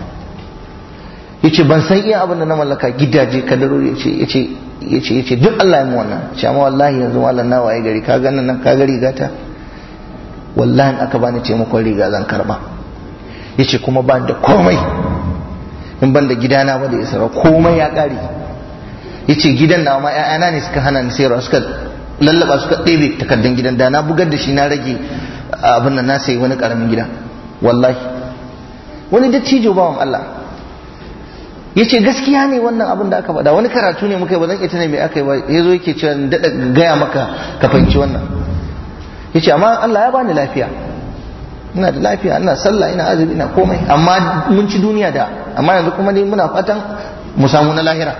Speaker 1: Ya ce ban san iya abin da na mallaka, gidaje kadaro. Ya ce duk Allah ya mu wannan. Ce amma wallahi yanzu wallan na waye gari ka ganin nan ka ga rigata, wallahi in aka bani taimakon riga zan karba. Ya ce kuma ban da komai in ban da gidana ba da isra, komai ya kare. Ya ce gidan na ma ƴaƴana ne suka hana ni sayarwa, suka lallaba suka ɗebe takardun gidan, da na bugar da shi na rage abin nan na sayi wani ƙaramin gida. Wallahi wani dattijo bawan Allah ya ce gaskiya ne wannan abin da aka faɗa. Wani karatu ne muka yi, ba zan iya tuna me aka yi ba, ya zo yake cewa daɗa gaya maka ka fahimci wannan. Ya ce amma Allah ya bani lafiya, ina da lafiya, ina sallah, ina azumi, ina komai, amma mun ci duniya da, amma yanzu kuma dai muna fatan mu samu na lahira.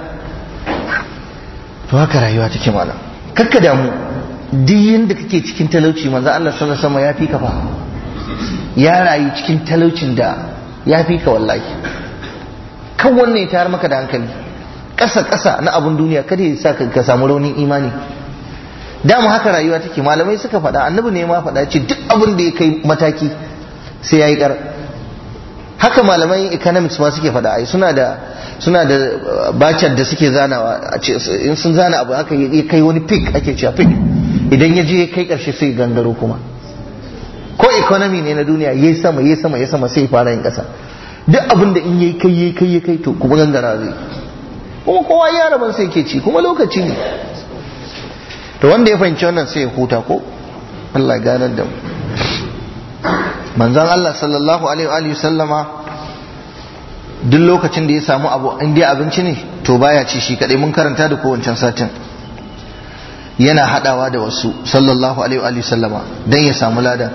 Speaker 1: To haka rayuwa take malam, kakka damu duk yanda kake cikin talauci, manzo Allah sallallahu alaihi wasallam ya fi ka fa, ya rayu cikin talaucin da ya fi ka wallahi. Kan wannan ya tayar maka da hankali, ƙasa na abun duniya kada ya sa ka samu raunin imani. Dama haka rayuwa take, malamai suka faɗa, annabi ne ma faɗa ce duk abin da ya kai mataki sai ya yi ƙar. Haka malamai economics ma suke faɗa, ai suna da bacar da suke zanawa, in sun zana abu aka ya kai wani peak ake cewa peak, idan ya je ya kai ƙarshe sai gangaro kuma. Ko economy ne na duniya yayi sama sai fara yin ƙasa. Duk abin da in yayi kai to kuma gangara zai. Kuma kowa ya raban sai yake ci, kuma lokaci ne. To wanda ya fahimci wannan sai ya huta ko Allah ya ganar da mu. Manzon Allah sallallahu alaihi wa sallama duk lokacin da ya samu abu in dai abinci ne to baya ci shi kadai, mun karanta da kowancan satin. Yana hadawa da wasu sallallahu alaihi wa sallama dan ya samu ladan.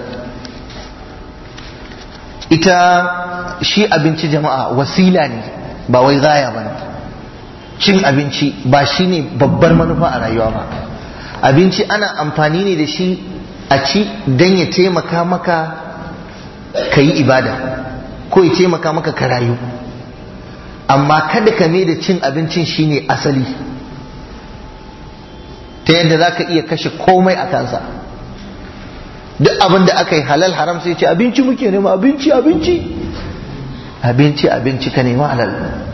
Speaker 1: Ita shi abinci jama'a wasila ne ba wai gaya bane. Cin abinci ba shine babbar manufa a rayuwa ba. Abinci ana amfani ne da shi a ci don ya taimaka maka ka yi ibada ko ya taimaka maka ka rayu, amma kada ka mai da cin abincin shine asali ta yadda za ka iya kashe komai a kansa. Duk abin da aka yi halal haram sai ce abinci muke nema, abinci ka nema halal.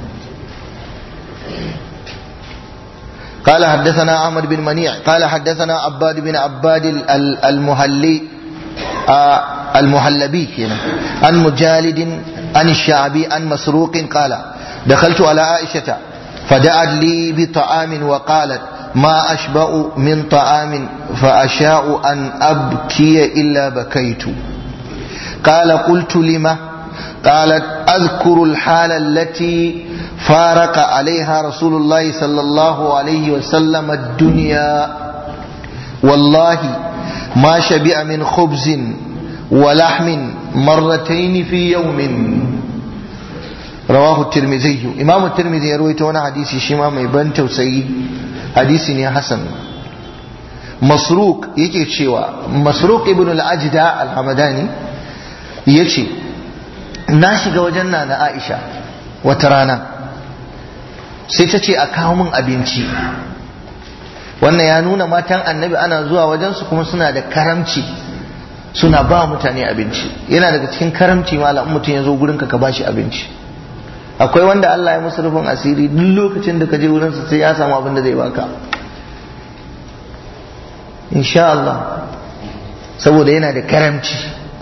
Speaker 1: قال حدثنا أحمد بن منيع قال حدثنا عباد بن عباد المهلبي عن مجالد عن الشعبي عن مسروق قال دخلت على عائشة فدعت لي بطعام وقالت ما أشبع من طعام فأشاء أن أبكي إلا بكيت. قال قلت لما؟ قالت أذكر الحال التي فارق عليها رسول الله صلى الله عليه وسلم الدنيا والله ما شبع من خبز ولحم مرتين في يوم رواه الترمذي إمام الترمذي يروي تونا حديث شيما مي بن توسي حديث ني حسن مسروق yake cewa Masruq ibn al-Ajda al-Hamadani yace na shiga wajen nana Aisha wata rana sai ta ce a kawo min abinci. Wannan ya nuna matan annabi ana zuwa wajensu kuma suna da karamci, suna ba mutane abinci. Yana daga cikin karamci malam mutum ya zo gurinka ka bashi abinci. Akwai wanda Allah ya musu rufin asiri duk lokacin da ka je wurinsa sai ya samu abin da zai baka, insha Allah, saboda yana da karamci.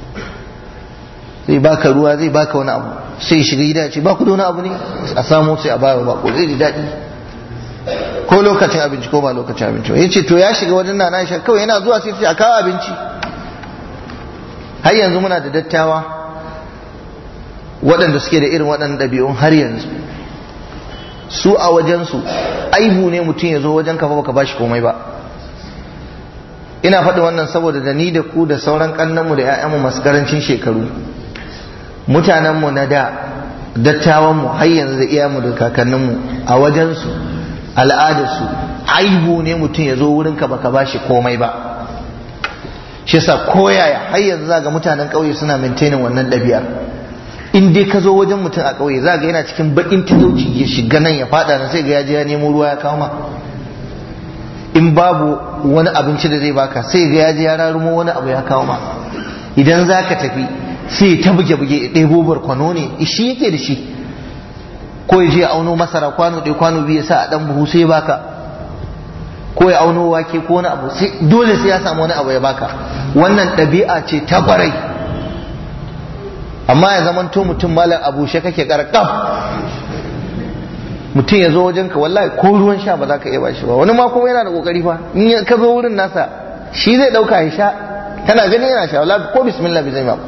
Speaker 1: Zai baka ruwa, zai baka wani abu, sai shiga gida ya ce ba ku da wani abu ne a samu, sai a bayar bako, zai ji daɗi ko lokacin abinci ko ba lokacin abinci ba. Yace to ya shiga wajen nana Aisha kawai yana zuwa sai a kawo abinci. Har yanzu muna da dattawa waɗanda suke da irin waɗannan ɗabi'un har yanzu. Su a wajensu aibu ne mutum ya zo wajen ka baka bashi komai ba. Ina faɗi wannan saboda da ni da ku da sauran ƙannanmu da 'ya'yanmu masu karancin shekaru, mutanenmu na da, dattawanmu har yanzu da iyayenmu da kakanninmu, a wajensu al'adarsu aibu ne mutum ya zo wurinka baka bashi komai ba. Shi yasa koyaya har yanzu za ga mutanen ƙauye suna maintaining wannan ɗabi'ar. In dai ka zo wajen mutum a ƙauye za ga yana cikin baƙin talauci, ya shiga nan ya faɗa nan, sai ga ya je ya nemo ruwa ya kawo ma. In babu wani abinci da zai baka sai ga ya je ya rarumo wani abu ya kawo ma. Idan za ka tafi sai ta buge-buge ɗebo barkwano ne shi yake da shi, ko ya je ya auno masara kwano ɗaya kwano biyu ya sa a ɗan buhu sai ya baka, ko ya auno wake ko wani abu, dole sai ya samu wani abu ya baka. Wannan ɗabi'a ce ta ƙwarai. Amma ya zamanto mutum malam abushe kake ƙarƙaf, mutum ya zo wajen ka wallahi ko ruwan sha ba za ka iya bashi ba. Wani ma kuma yana da ƙoƙari fa, in ka zo wurin nasa shi zai ɗauka ya sha, kana gani yana sha wallahi ko bismillah bai zai ma.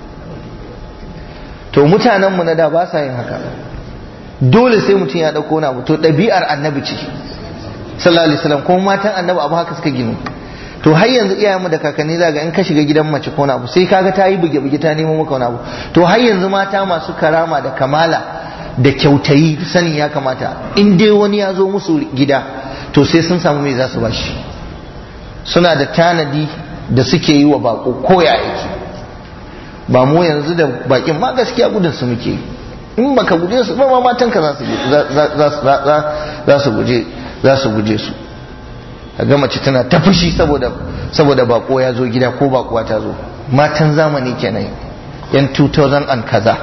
Speaker 1: To mutanenmu na da ba sa yin haka, dole sai mutum ya ɗauko wani abu. To ɗabi'ar annabi ce sallallahu alaihi wasallam, kuma matan annabi abu haka suka ginu. To har yanzu iyayenmu da kakanni za ga in ka shiga gidan mace ko wani abu sai kaga ta yi buge-buge ta nemo maka wani abu. To har yanzu mata masu karama da kamala da kyautayi sani ya kamata, in dai wani ya zo musu gida to sai sun samu me za su bashi. Suna da tanadi da suke yi wa bako koya yake. Ba mu yanzu da bakin ma gaskiya gudun su muke, in baka guje su ba ma matanka za su guje su. Ga mace tana ta fushi saboda bako ya zo gida ko bakuwa ta zo. Matan zamani kenan, yan 2000 an kaza.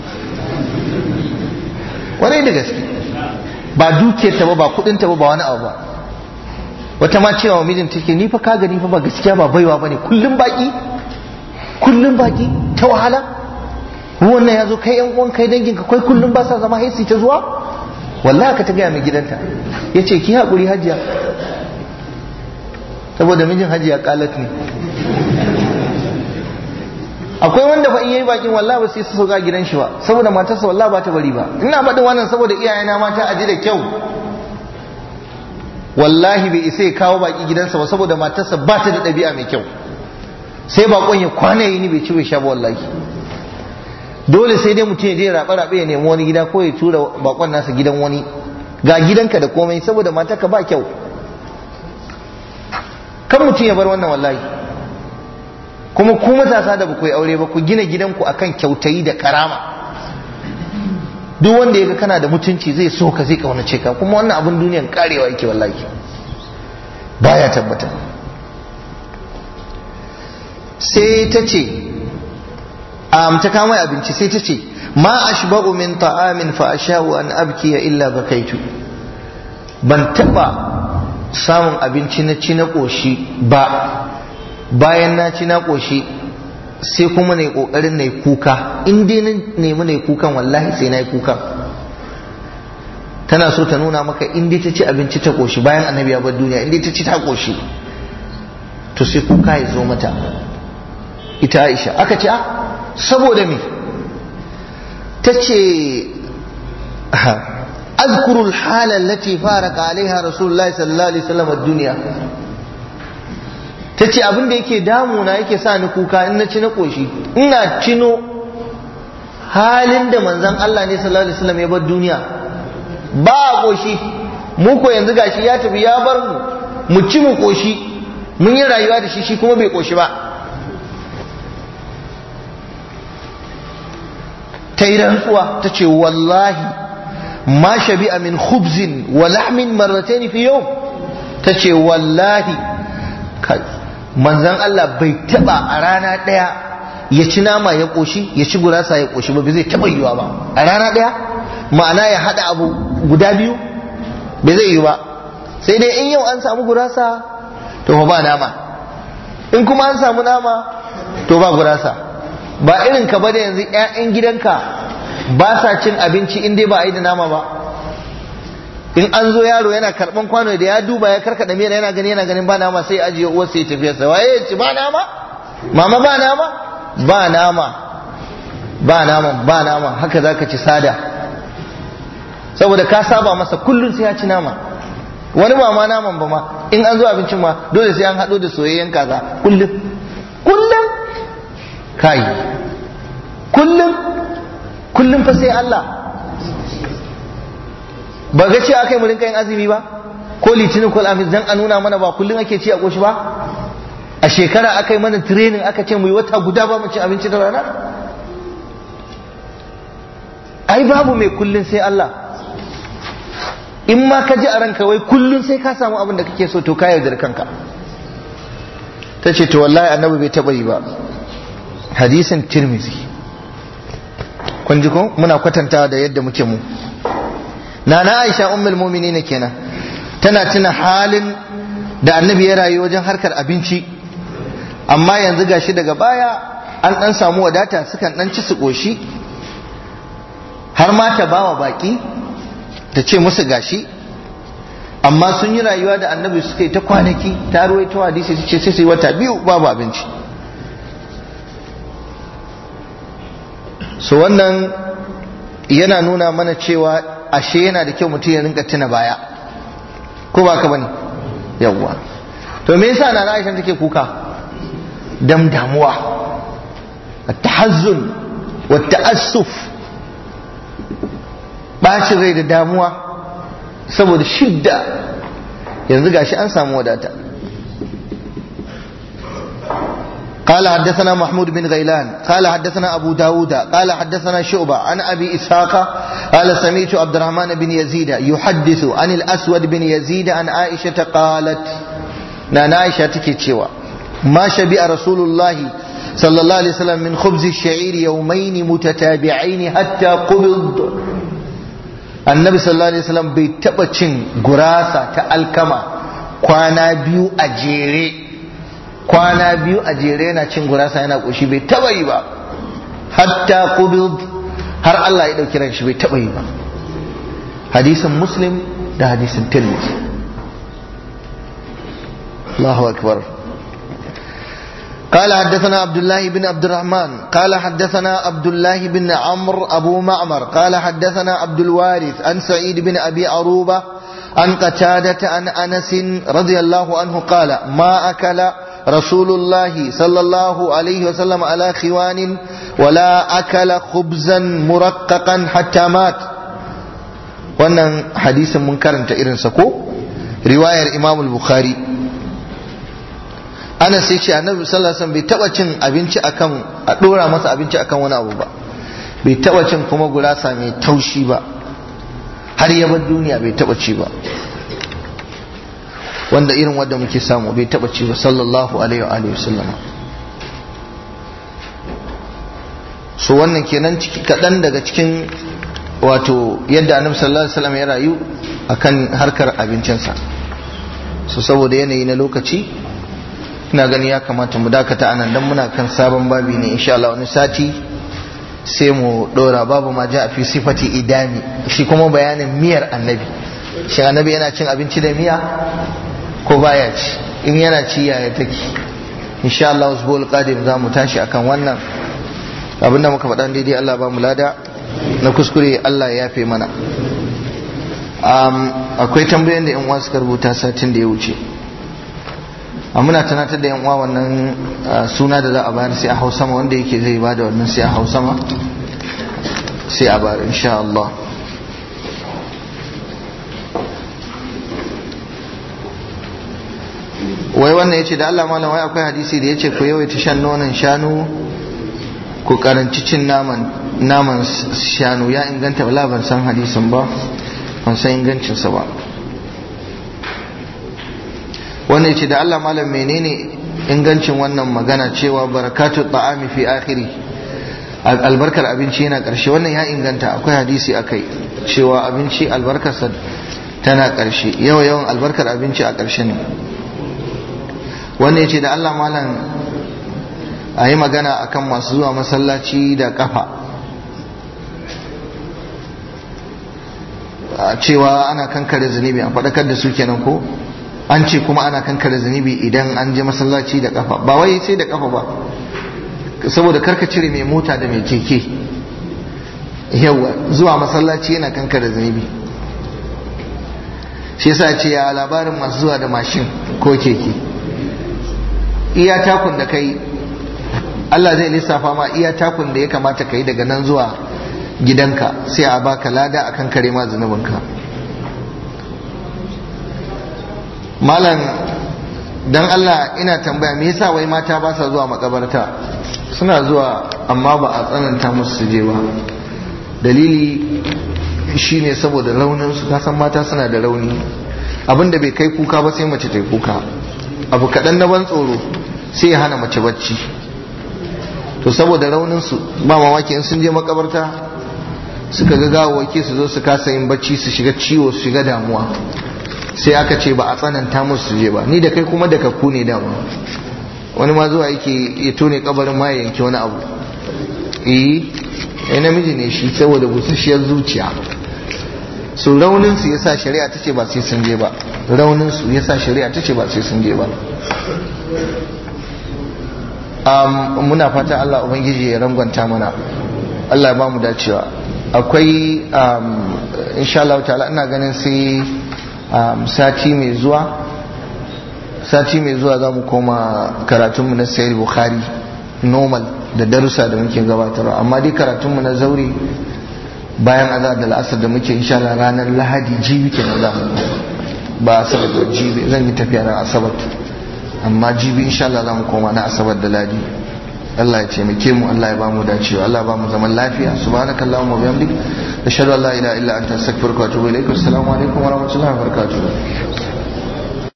Speaker 1: Wani da gaske ba dukiyar ta ba kudin ta ba wani abu ba. Wata ma cewa mijin take ni fa ka gani fa ba gaskiya ba baiwa bane, kullum baki ta wahala. Wannan ya zo kai yan uwan kai danginka kai kullum ba sa zama haisi ta zuwa. Wallahi ka ta gaya mai gidanta yace ki haƙuri hajiya, saboda mijin hajiya kalat ne. Akwai wanda fa in yayi bakin wallahi ba sai su soga gidan shi ba, saboda matarsa wallahi ba ta bari ba. Ina faɗin wannan saboda iyayena mata aji da kyau. Wallahi bai isa ya kawo baki gidansa ba saboda matarsa ba ta da ɗabi'a mai kyau. Sai bakon ya kwana yi ni bai ci bai sha ba wallahi. Dole sai dai mutum ya je rabe-rabe ya nemi wani gida ko ya tura bakon nasa gidan wani. Ga gidanka da komai saboda matarka ba kyau. Kan mutum ya bar wannan wallahi. Kuma ku matasa da baku yi aure ba, ku gina gidanku akan kyautayi da karama. Duk wanda yaga kana da mutunci zai so ka, zai kaunace ka. Kuma wannan abin duniyan karewa yake wallahi, baya tabbata. Sai ta ce ta kawo mai abinci, sai ta ce ma ashba'u min ta'amin fa asha'u an abkiya illa bakaitu. Ban taba samun abinci na ci na koshi ba, bayan na ci na koshi sai kuma na yi kokarin na yi kuka. In dai na nemi na yi kukan wallahi sai na yi kuka. Tana so ta nuna maka in dai ta ci abinci ta koshi bayan annabi ya bar duniya, in dai ta ci ta koshi to sai kuka ya zo mata. Ita Aisha aka ce saboda me? Ta ce azkuru al-hala allati faraka alaiha rasulullahi sallallahu alaihi wasallam ad-dunya. Tace abin da yake damuna yake sa ni kuka in na ci na koshi, ina cino halin da manzon Allah ne sallallahu alaihi wasallam ya bar duniya ba koshi. Mu ko yanzu gashi ya tafi ya bar mu ci mu koshi, mun yi rayuwa da shi, shi kuma bai koshi ba. Ta yi rantsuwa ta ce wallahi ma shabi'a min khubzin wa lahmin marratayn fi yawm. Ta ce wallahi manzon Allah bai taba a rana daya ya ci nama ya koshi, ya ci gurasa ya koshi ba, bai zai taba yiwa ba a rana daya. Ma'ana ya hada abu guda biyu bai zai yi ba. Sai dai in yau an samu gurasa to ba nama, in kuma an samu nama to ba gurasa. Ba irin ka ba da yanzu 'ya'yan gidanka ba sa cin abinci in dai ba a yi da nama ba. In an zo yaro yana karban kwano da ya duba ya karkada mera yana ganin ba nama, sai ajiye uwar sai tafiya sa. Waye ya ci ba nama? Mama ba nama? Ba nama. Ba nama, ba nama. Haka zaka ci sada. Saboda ka saba masa kullun sai ya ci nama. Wani ba ma naman ba ma, in an zo abincin ma dole sai an hado da soyayyen kaza kullum. Kullum kai. Kullum fa sai Allah. Ba ga ce akai mu rinka yin azumi ba, ko litinin ko alhamis, dan a nuna mana ba kullum ake ci a koshi ba. A shekara akai mana training aka ce mu yi wata guda ba mu ci abinci da rana. Ai babu mai kullum sai Allah. In ma ka ji a ranka wai kullum sai ka samu abin da kake so, to ka yaudar kanka. Ta ce to wallahi annabi bai taba yi ba. Hadisin Tirmidhi. Kun ji ko muna kwatantawa da yadda muke mu. Nana Aisha ummul mu'minin kenan, tana tuna halin da annabi ya rayu wajen harkar abinci, amma yanzu gashi daga baya an dan samu wadata, sukan dan ci su koshi, har ma ta bawa baki ta ce musu gashi. Amma sun yi rayuwa da annabi suka yi ta kwanaki, ta ruwaito hadisi su ce sai su yi wata 2 babu abinci. So wannan yana nuna mana cewa ashe yana da kyau mutum ya rinka tuna baya, ko ba ka bane? Yawwa. To me yasa Nana Aisha take kuka? Dan damuwa, at-tahazzun wa at-ta'assuf, bacin rai da damuwa saboda shidda. Yanzu gashi an samu wadata. قال حدثنا محمود بن غيلان قال حدثنا أبو داود قال حدثنا شعبة عن أبي إسحاق قال سمعت عبد الرحمن بن يزيد يحدث عن الأسود بن يزيد عن عائشة قالت نانا عائشة تكيتشوا ما شبع رسول الله صلى الله عليه وسلم من خبز الشعير يومين متتابعين حتى قبض. النبي صلى الله عليه وسلم بيتبتشن غراسة تألكما كوانا بيو أجيري، kwana 2 a jere yana cin gurasa yana koshi, bai taba yi ba. Hatta qubid, har Allah ya dauki ran shi, bai taba yi ba. Hadisin Muslim da hadisin Tirmidhi. Allahu akbar. قال حدثنا عبد الله بن عبد الرحمن قال حدثنا عبد الله بن عمرو أبو معمر قال حدثنا عبد الوارث عن سعيد بن أبي عروبة عن قتادة عن أنس رضي الله عنه قال ما أكل رسول الله صلى الله عليه وسلم على خوان ولا أكل خبزا مرققا حتى مات. wannan hadisin mun karanta irinsa ko riwayar Imam al-Bukhari. Ana sai ce Annabi sallallahu alaihi wasallam bai taba cin abinci akan a dora masa abinci akan wani abu ba, bai taba cin kuma gurasa mai taushi ba, har ya bar duniya bai taba ci ba. Wanda irin wanda muke samu bai taba ci ba sallallahu alaihi wa alihi wasallam. So wannan kenan kadan daga cikin wato yadda Annabi sallallahu alaihi wasallam ya rayu akan harkar abincinsa. So saboda yanayi na lokaci ina gani ya kamata mu dakata anan dan muna kan sabon babi ne, insha Allah wani sati sai mu dora babu ma ja fi sifati idami, shi kuma bayanin miyar annabi. Shi annabi yana cin abinci da miya ko baya ci? In yana ci yaya take? Insha Allah usbul qadim za mu tashi akan wannan. Abinda muka faɗa daidai Allah ba mu lada, na kuskure Allah ya yafe mana. akwai tambayoyin da yan uwa suka rubuta satin da ya wuce, muna tunatar da yan uwa wannan suna da za a bayar sai a hau sama, wanda yake zai bada wannan sai a hau sama sai a bayar insha Allah. wai wannan yace da Allah malam, wai akwai hadisi da yace ku yawaita shan nonon shanu ku karanci cin naman shanu, ya inganta? wala ban san hadisin ba, ban san ingancinsa ba. wannan yace da Allah malam, menene ingancin wannan magana cewa barakatu ta'ami fi akhiri, albarkar abinci yana karshe? wannan ya inganta, akwai hadisi akai cewa abinci albarkarsa tana karshe, yawan albarkar abinci a karshe ne. wannan yace da Allah malam, a yi magana akan masu zuwa masallaci da kafa, cewa ana kankare zunubi, a faɗakar da su kenan ko? an ce kuma ana kankare zunubi idan an je masallaci da kafa, ba wai sai da kafa ba, saboda karka cire mai mota da mai keke. yawa zuwa masallaci yana kankare zunubi. shi yasa ce ya labarin masu zuwa da mashin ko keke, iya takun da kai Allah zai lissafa ma iya takun da ya kamata ka yi daga nan zuwa gidanka, sai a baka lada akan kare ma zunubinka. malam dan Allah ina tambaya, me yasa wai mata ba sa zuwa makabarta? suna zuwa amma ba a tsananta musu su je ba. dalili shine saboda raunin su, ka san mata suna da rauni, abinda bai kai kuka ba sai mace ta yi kuka, abu kaɗan na ban tsoro sai ya hana mace bacci. to saboda raunin su ba mamaki in sun je makabarta suka ga gawawaki su zo su kasa yin bacci, su shiga ciwo, su shiga damuwa, sai aka ce ba a tsananta musu su je ba. ni da kai kuma da kakku ne dama, wani ma zuwa yake ya tone kabarin ma ya yanke wani abu. namiji ne shi saboda busasshiyar zuciya. so raunin su yasa shari'a tace ba sai sun je ba, raunin su yasa shari'a tace ba sai sun je ba. muna fata Allah ubangiji ya rangwanta mana, Allah ya ba mu dacewa. akwai insha Allah ta'ala ina ganin sai sati mai zuwa za mu koma karatunmu na Sahih Bukhari normal da darussa da muke gabatarwa, amma dai karatunmu na zauri bayan azhar da al'asar da muke insha Allah ranar Lahadi, jibi kenan za mu, ba asabar da jibi, zan yi tafiya na asabar, amma jibi insha Allah za mu koma na asabar da ladi. Allah ya taimake mu, Allah ya ba mu dacewa, Allah ya ba mu zaman lafiya. subhanakallahumma wa bihamdik, ashhadu an la ilaha illa anta astaghfiruka wa atubu ilaik. assalamu alaikum wa rahmatullahi wa barakatuh.